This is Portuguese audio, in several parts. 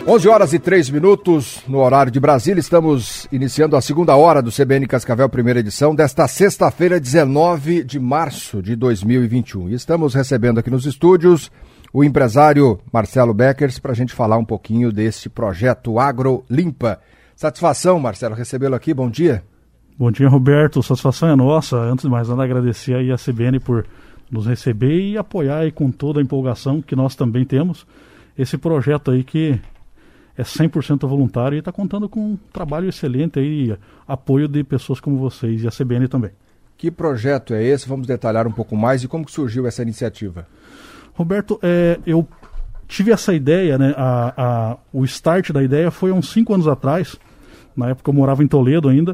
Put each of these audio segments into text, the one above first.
11h03 no horário de Brasília. Estamos iniciando a segunda hora do CBN Cascavel, primeira edição, desta sexta-feira, 19 de março de 2021. E estamos recebendo aqui nos estúdios o empresário Marcelo Beckers para a gente falar um pouquinho desse projeto AgroLimpa. Satisfação, Marcelo, recebê-lo aqui. Bom dia. Bom dia, Roberto. Satisfação é nossa. Antes de mais nada, agradecer aí a CBN por nos receber e apoiar aí com toda a empolgação que nós também temos esse projeto aí que é 100% voluntário e está contando com um trabalho excelente aí, apoio de pessoas como vocês e a CBN também. Que projeto é esse? Vamos detalhar um pouco mais e como que surgiu essa iniciativa? Roberto, eu tive essa ideia, né? O start da ideia foi há uns 5 anos atrás. Na época eu morava em Toledo ainda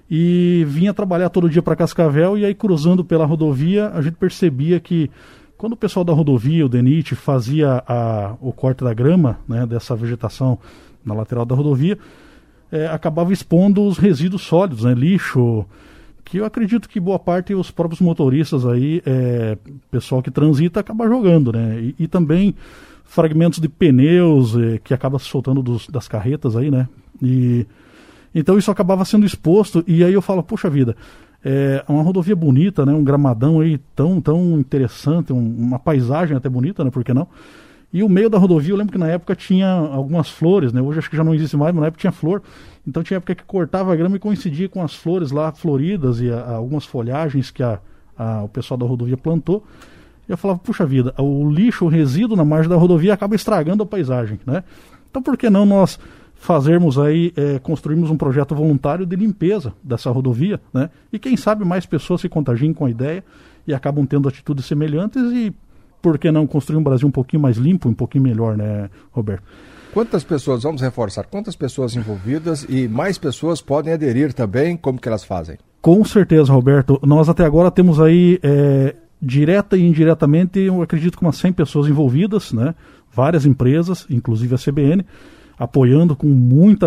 e vinha trabalhar todo dia para Cascavel, e aí cruzando pela rodovia a gente percebia que quando o pessoal da rodovia, o DENIT, fazia o corte da grama, né, dessa vegetação na lateral da rodovia, acabava expondo os resíduos sólidos, né, lixo, que eu acredito que boa parte os próprios motoristas aí, pessoal que transita, acaba jogando, né, e também fragmentos de pneus que acaba soltando das carretas aí, né, e então isso acabava sendo exposto, e aí eu falo, puxa vida, é uma rodovia bonita, né? Um gramadão aí tão interessante, uma paisagem até bonita, né? Por que não? E o meio da rodovia, eu lembro que na época tinha algumas flores, né? Hoje acho que já não existe mais, mas na época tinha flor. Então tinha época que cortava a grama e coincidia com as flores lá floridas e algumas folhagens que o pessoal da rodovia plantou. E eu falava, puxa vida, o lixo, o resíduo na margem da rodovia acaba estragando a paisagem, né? Então por que não nós fazermos aí, construirmos um projeto voluntário de limpeza dessa rodovia, né? E quem sabe mais pessoas se contagiem com a ideia e acabam tendo atitudes semelhantes, e por que não construir um Brasil um pouquinho mais limpo, um pouquinho melhor, né, Roberto? Quantas pessoas, vamos reforçar, quantas pessoas envolvidas e mais pessoas podem aderir também, como que elas fazem? Com certeza, Roberto. Nós até agora temos aí, direta e indiretamente, eu acredito que umas 100 pessoas envolvidas, né? Várias empresas, inclusive a CBN, apoiando com muita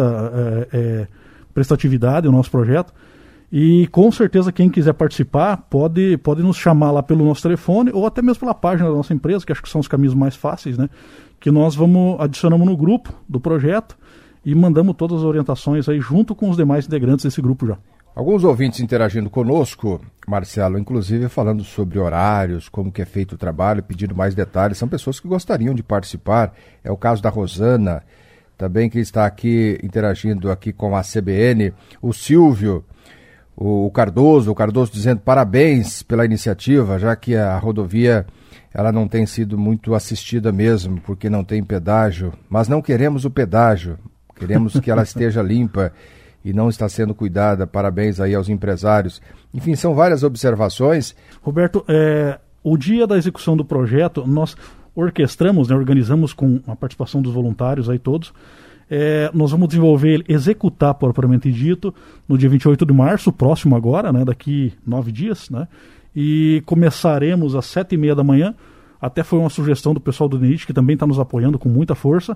prestatividade o nosso projeto. E com certeza quem quiser participar pode nos chamar lá pelo nosso telefone ou até mesmo pela página da nossa empresa, que acho que são os caminhos mais fáceis, né? Que nós adicionamos no grupo do projeto e mandamos todas as orientações aí junto com os demais integrantes desse grupo já. Alguns ouvintes interagindo conosco, Marcelo, inclusive falando sobre horários, como que é feito o trabalho, pedindo mais detalhes. São pessoas que gostariam de participar. É o caso da Rosana, também que está aqui interagindo aqui com a CBN, o Silvio, o Cardoso dizendo parabéns pela iniciativa, já que a rodovia ela não tem sido muito assistida mesmo, porque não tem pedágio, mas não queremos o pedágio, queremos que ela esteja limpa e não está sendo cuidada. Parabéns aí aos empresários. Enfim, são várias observações. Roberto, o dia da execução do projeto, nós orquestramos, né, organizamos com a participação dos voluntários aí todos. Nós vamos desenvolver, executar propriamente dito, no dia 28 de março, próximo agora, né, daqui 9 dias, né, e começaremos às 7h30 da manhã, até foi uma sugestão do pessoal do DENIT, que também está nos apoiando com muita força,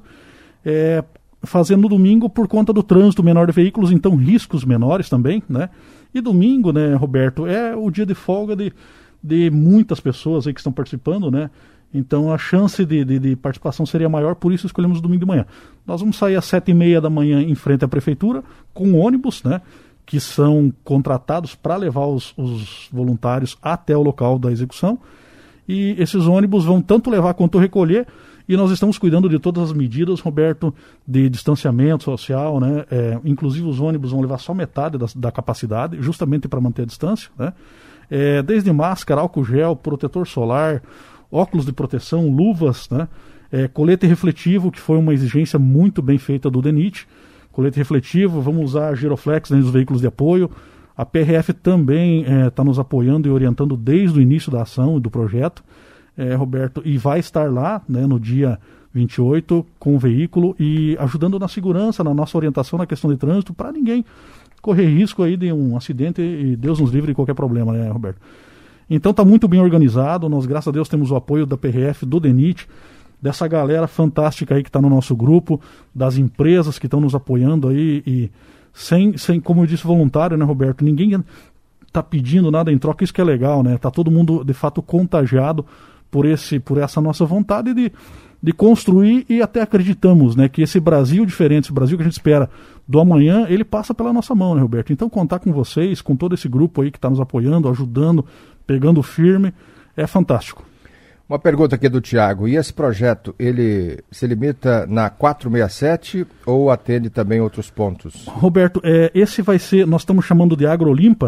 fazendo no domingo por conta do trânsito menor de veículos, então riscos menores também, né, e domingo, né, Roberto, é o dia de folga de muitas pessoas aí que estão participando, né. Então a chance de participação seria maior, por isso escolhemos o domingo de manhã. Nós vamos sair às 7h30 da manhã em frente à prefeitura, com ônibus, né, que são contratados para levar os voluntários até o local da execução. E esses ônibus vão tanto levar quanto recolher, e nós estamos cuidando de todas as medidas, Roberto, de distanciamento social, né? Inclusive os ônibus vão levar só metade da capacidade, justamente para manter a distância, né? Desde máscara, álcool gel, protetor solar, óculos de proteção, luvas, né? Colete refletivo, que foi uma exigência muito bem feita do DENIT. Colete refletivo, vamos usar giroflex nos veículos de apoio. A PRF também está nos apoiando e orientando desde o início da ação e do projeto, Roberto, e vai estar lá, né, no dia 28 com o veículo e ajudando na segurança, na nossa orientação na questão de trânsito, para ninguém correr risco aí de um acidente e Deus nos livre de qualquer problema, né, Roberto? Então está muito bem organizado, nós graças a Deus temos o apoio da PRF, do DENIT, dessa galera fantástica aí que está no nosso grupo, das empresas que estão nos apoiando aí, e sem, como eu disse, voluntário, né, Roberto? Ninguém está pedindo nada em troca, isso que é legal, né? Está todo mundo, de fato, contagiado por essa nossa vontade de de construir e até acreditamos, né, que esse Brasil diferente, esse Brasil que a gente espera do amanhã, ele passa pela nossa mão, né, Roberto? Então contar com vocês, com todo esse grupo aí que está nos apoiando, ajudando, pegando firme, é fantástico. Uma pergunta aqui do Tiago, e esse projeto, ele se limita na 467 ou atende também outros pontos? Roberto, esse vai ser, nós estamos chamando de AgroLimpa,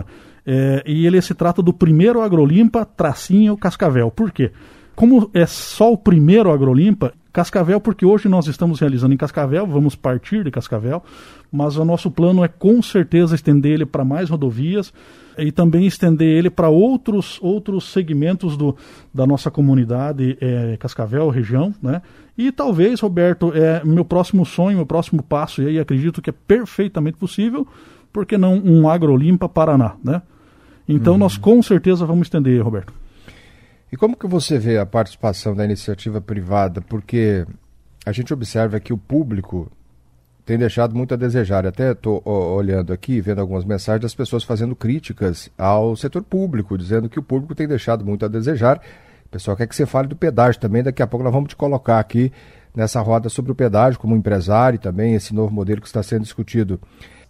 e ele se trata do primeiro AgroLimpa, tracinho Cascavel. Por quê? Como é só o primeiro AgroLimpa, Cascavel, porque hoje nós estamos realizando em Cascavel, vamos partir de Cascavel, mas o nosso plano é com certeza estender ele para mais rodovias e também estender ele para outros segmentos da nossa comunidade, Cascavel, região, né? E talvez, Roberto, meu próximo sonho, meu próximo passo, e aí acredito que é perfeitamente possível, por que não um AgroLimpa Paraná, né? Então nós com certeza vamos estender, Roberto. E como que você vê a participação da iniciativa privada? Porque a gente observa que o público tem deixado muito a desejar. Até estou olhando aqui, vendo algumas mensagens das pessoas fazendo críticas ao setor público, dizendo que o público tem deixado muito a desejar. O pessoal quer que você fale do pedágio também. Daqui a pouco nós vamos te colocar aqui nessa roda sobre o pedágio como empresário e também esse novo modelo que está sendo discutido.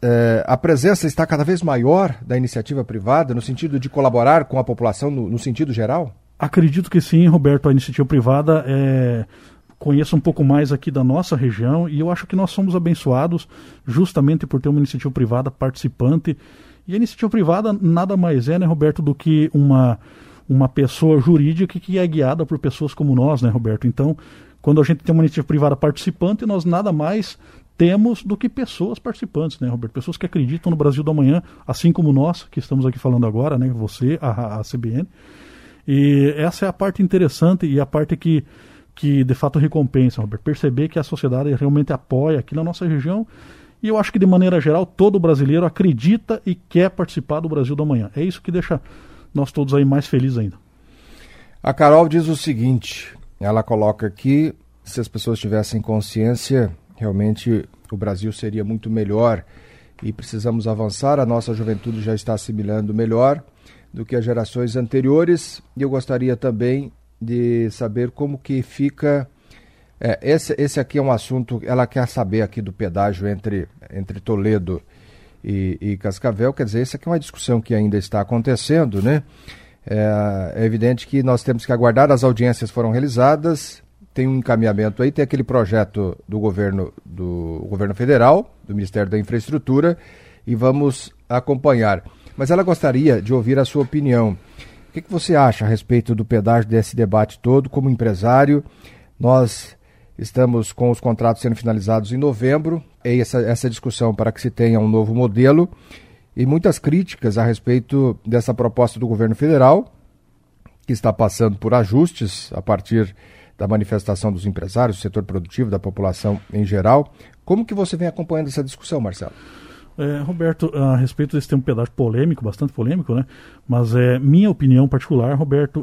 A presença está cada vez maior da iniciativa privada no sentido de colaborar com a população no sentido geral? Acredito que sim, Roberto. A iniciativa privada conheço um pouco mais aqui da nossa região e eu acho que nós somos abençoados justamente por ter uma iniciativa privada participante. E a iniciativa privada nada mais é, né, Roberto, do que uma pessoa jurídica que é guiada por pessoas como nós, né, Roberto? Então, quando a gente tem uma iniciativa privada participante, nós nada mais temos do que pessoas participantes, né, Roberto? Pessoas que acreditam no Brasil do amanhã, assim como nós, que estamos aqui falando agora, né, você, a CBN. E essa é a parte interessante e a parte que de fato recompensa, Roberto. Perceber que a sociedade realmente apoia aqui na nossa região e eu acho que de maneira geral todo brasileiro acredita e quer participar do Brasil do amanhã. É isso que deixa nós todos aí mais felizes ainda. A Carol diz o seguinte, ela coloca aqui, se as pessoas tivessem consciência, realmente o Brasil seria muito melhor e precisamos avançar, a nossa juventude já está assimilando melhor do que as gerações anteriores, e eu gostaria também de saber como que fica, esse aqui é um assunto, ela quer saber aqui do pedágio entre Toledo e Cascavel, quer dizer, essa aqui é uma discussão que ainda está acontecendo, né? É evidente que nós temos que aguardar, as audiências foram realizadas, tem um encaminhamento aí, tem aquele projeto do governo federal, do Ministério da Infraestrutura, e vamos acompanhar. Mas ela gostaria de ouvir a sua opinião. O que você acha a respeito do pedágio, desse debate todo? Como empresário, nós estamos com os contratos sendo finalizados em novembro, e essa discussão para que se tenha um novo modelo, e muitas críticas a respeito dessa proposta do governo federal, que está passando por ajustes a partir da manifestação dos empresários, do setor produtivo, da população em geral. Como que você vem acompanhando essa discussão, Marcelo? Roberto, a respeito desse tem um pedaço polêmico, bastante polêmico, né? Mas minha opinião particular, Roberto,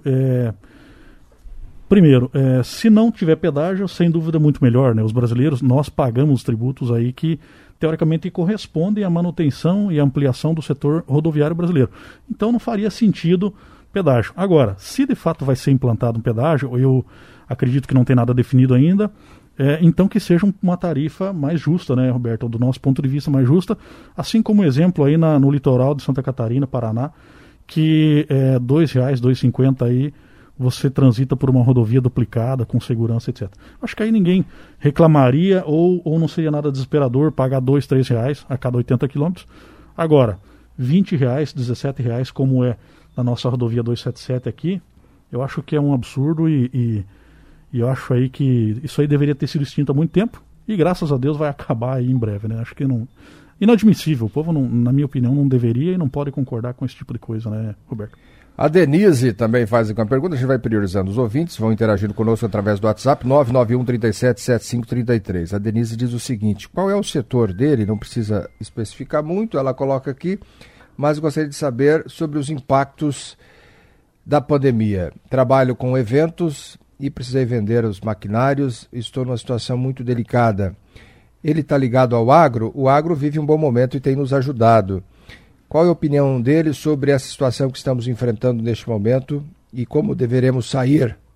primeiro, se não tiver pedágio, sem dúvida muito melhor, né? Os brasileiros, nós pagamos tributos aí que teoricamente correspondem à manutenção e ampliação do setor rodoviário brasileiro. Então não faria sentido pedágio. Agora, se de fato vai ser implantado um pedágio, eu acredito que não tem nada definido ainda, então que seja uma tarifa mais justa, né, Roberto, do nosso ponto de vista mais justa, assim como exemplo aí no litoral de Santa Catarina, Paraná, que R$ 2,00, R$ 2,50 aí você transita por uma rodovia duplicada, com segurança, etc. Acho que aí ninguém reclamaria ou não seria nada desesperador pagar R$ 2, R$ 3 a cada 80 quilômetros. Agora, R$ 20, R$ 17, como é na nossa rodovia 277 aqui, eu acho que é um absurdo e eu acho aí que isso aí deveria ter sido extinto há muito tempo e graças a Deus vai acabar aí em breve, né? Acho que não... Inadmissível, o povo, não, na minha opinião, não deveria e não pode concordar com esse tipo de coisa, né, Roberto? A Denise também faz uma pergunta, a gente vai priorizando os ouvintes, vão interagindo conosco através do WhatsApp, 991-37-7533. A Denise diz o seguinte, qual é o setor dele? Não precisa especificar muito, ela coloca aqui, mas gostaria de saber sobre os impactos da pandemia. Trabalho com eventos e precisei vender os maquinários, estou numa situação muito delicada. Ele está ligado ao agro, o agro vive um bom momento e tem nos ajudado. Qual é a opinião dele sobre essa situação que estamos enfrentando neste momento e como deveremos sair? O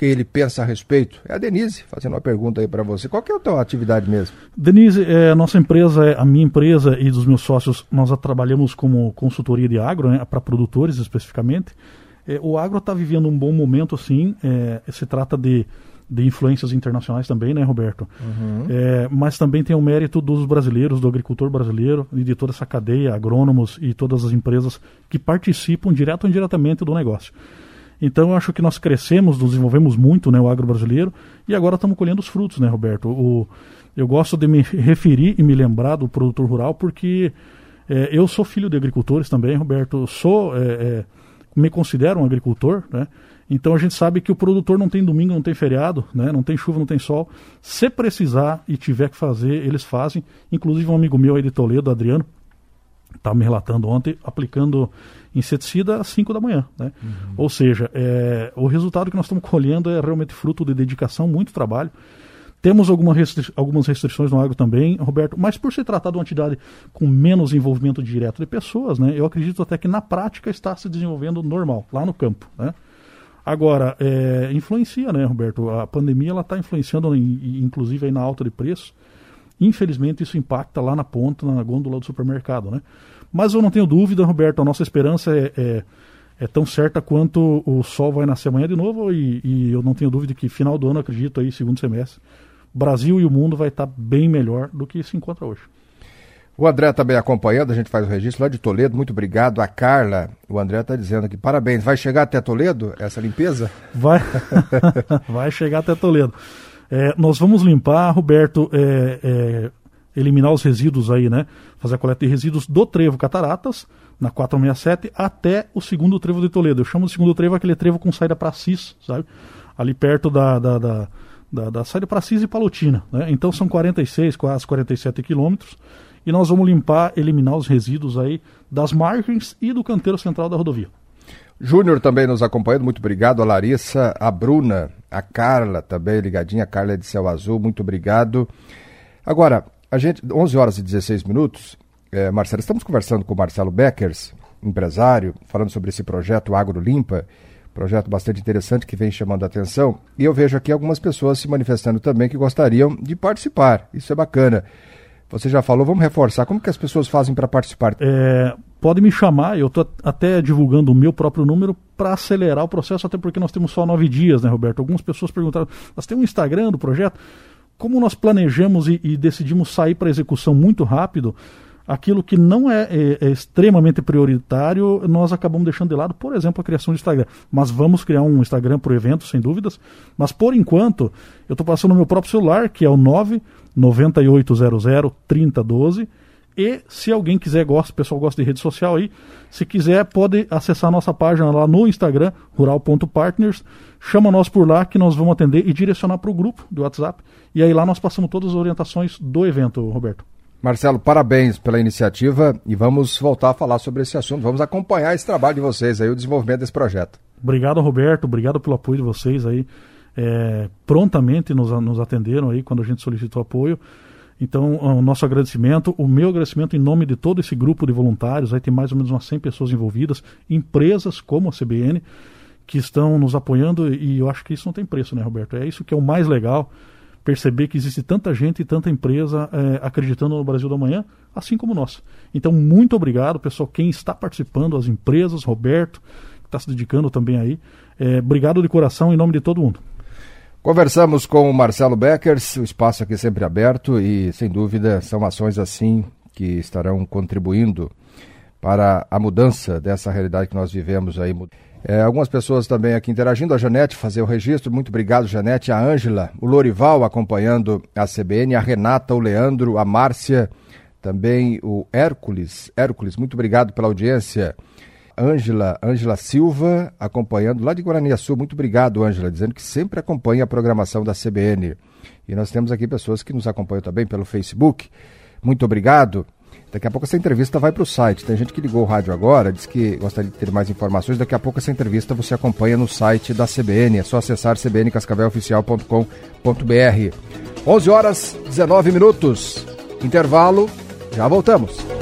que ele pensa a respeito? É a Denise fazendo uma pergunta aí para você. Qual que é a tua atividade mesmo? Denise, nossa empresa, a minha empresa e dos meus sócios, nós trabalhamos como consultoria de agro, né, para produtores especificamente. O agro está vivendo um bom momento, sim. Se trata de influências internacionais também, né, Roberto? Uhum. Mas também tem o mérito dos brasileiros, do agricultor brasileiro e de toda essa cadeia, agrônomos e todas as empresas que participam direto ou indiretamente do negócio. Então eu acho que nós crescemos, nos desenvolvemos muito, né, o agro brasileiro, e agora estamos colhendo os frutos, né, Roberto? Eu gosto de me referir e me lembrar do produtor rural porque eu sou filho de agricultores também, Roberto. Me considero um agricultor, né? Então a gente sabe que o produtor não tem domingo, não tem feriado, né? Não tem chuva, não tem sol. Se precisar e tiver que fazer, eles fazem. Inclusive um amigo meu aí de Toledo, Adriano, estava me relatando ontem, aplicando inseticida às 5 da manhã, né? Uhum. Ou seja, o resultado que nós estamos colhendo é realmente fruto de dedicação, muito trabalho. Temos algumas restrições no agro também, Roberto, mas por se tratar de uma atividade com menos envolvimento direto de pessoas, né, eu acredito até que na prática está se desenvolvendo normal, lá no campo, né? Agora, influencia, né, Roberto? A pandemia está influenciando, inclusive, aí na alta de preço. Infelizmente, isso impacta lá na ponta, na gôndola do supermercado, né? Mas eu não tenho dúvida, Roberto, a nossa esperança é tão certa quanto o sol vai nascer amanhã de novo e eu não tenho dúvida que final do ano, acredito aí, segundo semestre, Brasil e o mundo vai estar bem melhor do que se encontra hoje. O André também acompanhando, a gente faz o registro lá de Toledo, muito obrigado. A Carla, o André está dizendo aqui, parabéns, vai chegar até Toledo essa limpeza? Vai chegar até Toledo. Nós vamos limpar, Roberto, eliminar os resíduos aí, né? Fazer a coleta de resíduos do trevo Cataratas, na 467, até o segundo trevo de Toledo. Eu chamo de segundo trevo aquele trevo com saída para Assis, sabe? Ali perto da saída para Assis e Palotina, né? Então são 46, quase 47 quilômetros. E nós vamos limpar, eliminar os resíduos aí das margens e do canteiro central da rodovia. Júnior também nos acompanhando, muito obrigado. A Larissa, a Bruna, a Carla também ligadinha, a Carla é de Céu Azul, muito obrigado. Agora, a gente, 11 horas e 16 minutos, Marcelo, estamos conversando com o Marcelo Beckers, empresário, falando sobre esse projeto Agro Limpa, projeto bastante interessante que vem chamando a atenção, e eu vejo aqui algumas pessoas se manifestando também que gostariam de participar, isso é bacana. Você já falou, vamos reforçar, como que as pessoas fazem para participar? Pode me chamar, eu estou até divulgando o meu próprio número para acelerar o processo, até porque nós temos só 9 dias, né, Roberto? Algumas pessoas perguntaram, nós temos um Instagram do projeto? Como nós planejamos e decidimos sair para execução muito rápido, aquilo que não é extremamente prioritário, nós acabamos deixando de lado, por exemplo, a criação de Instagram. Mas vamos criar um Instagram para o evento, sem dúvidas. Mas, por enquanto, eu estou passando no meu próprio celular, que é o 99800-3012. E, se alguém quiser, o pessoal gosta de rede social aí, se quiser, pode acessar a nossa página lá no Instagram, rural.partners. Chama nós por lá que nós vamos atender e direcionar para o grupo do WhatsApp. E aí lá nós passamos todas as orientações do evento, Roberto. Marcelo, parabéns pela iniciativa e vamos voltar a falar sobre esse assunto. Vamos acompanhar esse trabalho de vocês aí, o desenvolvimento desse projeto. Obrigado, Roberto. Obrigado pelo apoio de vocês aí. Prontamente nos atenderam aí quando a gente solicitou apoio. Então, o nosso agradecimento, o meu agradecimento em nome de todo esse grupo de voluntários, aí tem mais ou menos umas 100 pessoas envolvidas, empresas como a CBN, que estão nos apoiando e eu acho que isso não tem preço, né, Roberto? É isso que é o mais legal. Perceber que existe tanta gente e tanta empresa acreditando no Brasil do amanhã, assim como nós. Então, muito obrigado, pessoal, quem está participando, as empresas, Roberto, que está se dedicando também aí. Obrigado de coração em nome de todo mundo. Conversamos com o Marcelo Beckers, o espaço aqui sempre aberto e, sem dúvida, são ações assim que estarão contribuindo para a mudança dessa realidade que nós vivemos aí. Algumas pessoas também aqui interagindo, a Janete fazer o registro, muito obrigado, Janete, a Ângela, o Lorival acompanhando a CBN, a Renata, o Leandro, a Márcia, também o Hércules, muito obrigado pela audiência, Ângela Silva acompanhando lá de Guaraniaçu, muito obrigado, Ângela, dizendo que sempre acompanha a programação da CBN. E nós temos aqui pessoas que nos acompanham também pelo Facebook, muito obrigado. Daqui a pouco essa entrevista vai para o site. Tem gente que ligou o rádio agora, diz que gostaria de ter mais informações. Daqui a pouco essa entrevista você acompanha no site da CBN. É só acessar cbncascaveloficial.com.br. 11 horas, 19 minutos. Intervalo, já voltamos.